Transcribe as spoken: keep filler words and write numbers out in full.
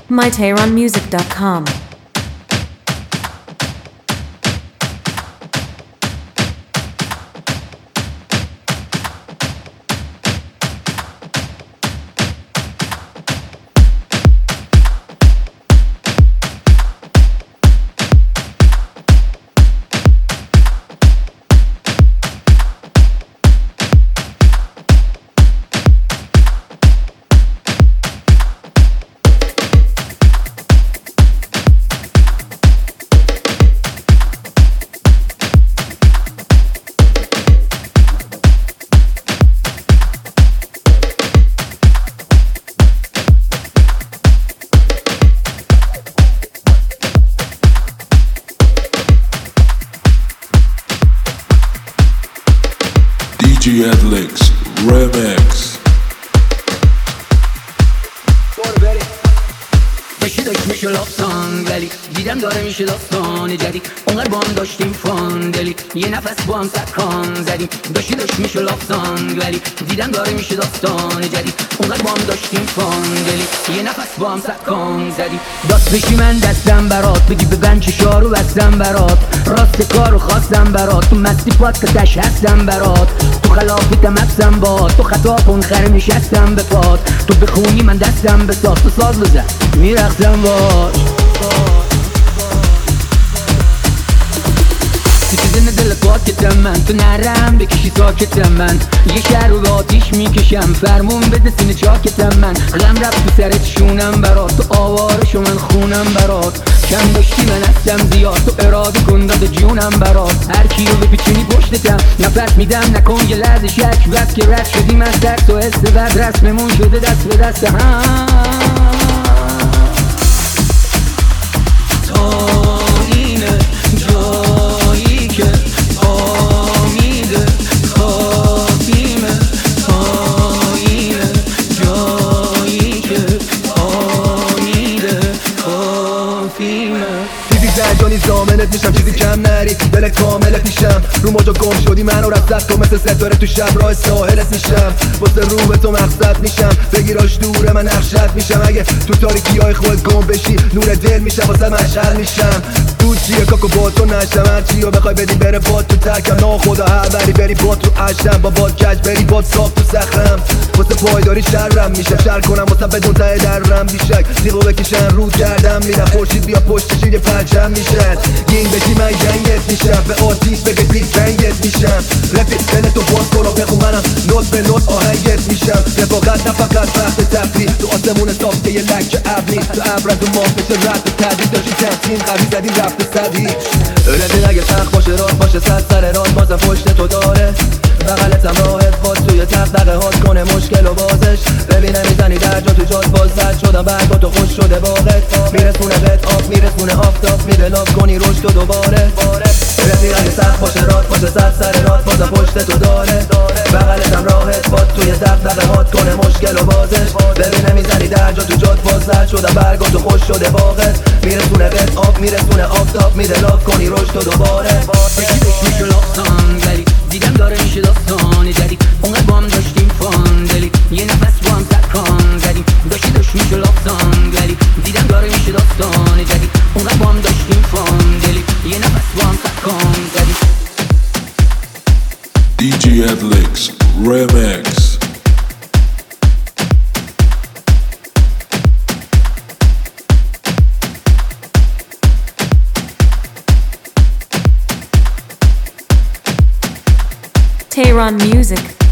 my tehran music dot com. دی جی Adlix Remix. داشتی داشت میشه لافتان ولی دیدم داره میشه داستان جدید. اونقدر با هم داشتیم فان دلی یه نفس با هم سکان زدیم. داشتی داشت میشه لافتان ولی دیدم داره میشه داستان جدید. اونقدر با هم داشتیم فان دلی یه نفس با هم سکان زدیم. داست بشی من دستم برات بگی ببند چشارو بستم برات. راست کارو خواستم برات تو مستی پات کتش هستم برات. تو خلافیتم حبسم باد تو خطا کن خره نشستم به پات. تو بخونی من دستم به ساز تو ساز بزن میرختم باش. تو چیزن دل پاکتم من تو نرم بکشی ساکتم من. یه شهر رو به آتیش میکشم فرمون بده سینه چاکتم من. غم رفت تو سرت شونم برات تو آوارشو من خونم برات. کم داشتی من هستم زیاد تو اراده کن داد جونم برات. هر کی رو بپیچونی پشتتم نفس میدم نکن یه لحظه شک. بس که رد شدیم از درس و استبد رسممون شده دست به دست هم. تا اینه جایی که آمیده کافیمه. تا اینه جایی که آمیده کافیمه. دیدی زنجانی زامنت میشم چیزی کم نری دلت کامل پیشم. رو موجا گم شدی منو رفت تو مثل ستاره تو شب راه ساحلت میشم. واسه رو به تو مقصد میشم بگیراش دوره من نقشت میشم. اگه تو تاریکی های خود گم بشی نور دل میشم واسه مشعل میشم. دود چیه کاکو با تو نشم هرچی رو بخوای بدی بره باد تو ترکم. نا خدا هر بری بری باد تو عشم با باد کج بری باد صاف تو سخرم. واسه پایداری شرم میشه شر کنم واسه بدون ته درم بیشک. دیقو بکشن رود کردم میرم خورشید بیا پشت شیر پرچم میشن. گینگ بشی من جنگت میشم به آتیش بگه بیگ بنگت میشم. رفیق دل تو باز کن و بخون منم نوت به نوت آهنگت میشم. رفاقت نه فقط وقت تفریح تو آسمون صاف که یه لکه ابر نیست. تو ابر از اون ماه بشه رد و تدید داشتی تمتین قوی زدیم رفت صد هیچ. رفیق اگه سخت باشه راه باشه صد سر راه بازم پشت تو داره. بغلتم راهت باز توی تقدقه هات کنه مشکل و بازش. ببینه میزنی در جا تو جات باز زد شدم برگ با تو خوش شده باقت. میرسونه قد آب میرسونه آفتاب میده لاف کنی رشد و دوباره. رفیق اگه سخت باشه رات باشه صد سر رات بازم پشت تو داره. بغلتم راهت باز توی دقدقه هات کنه مشکل و بازش. ببینه میزنی در جا تو جات باز زد شدم برگ تو خوش شده باقت. میرسونه قد آب میرسونه آفتاب میده لاف کنی رشد و دوباره. یکی داشت میشه لافتان ولی دیدم داره میشه داستان جدید. اونقدر با هم داشتیم فان دلی یه نفس با هم سکان زدیم. داشتی داشت میشه لافتان ولی دیدم داره میشه داستان جدید. اونقدر با هم داشتیم فان دلی یه نفس با هم سکان زدیم. دی جی Adlix Remix. tehran music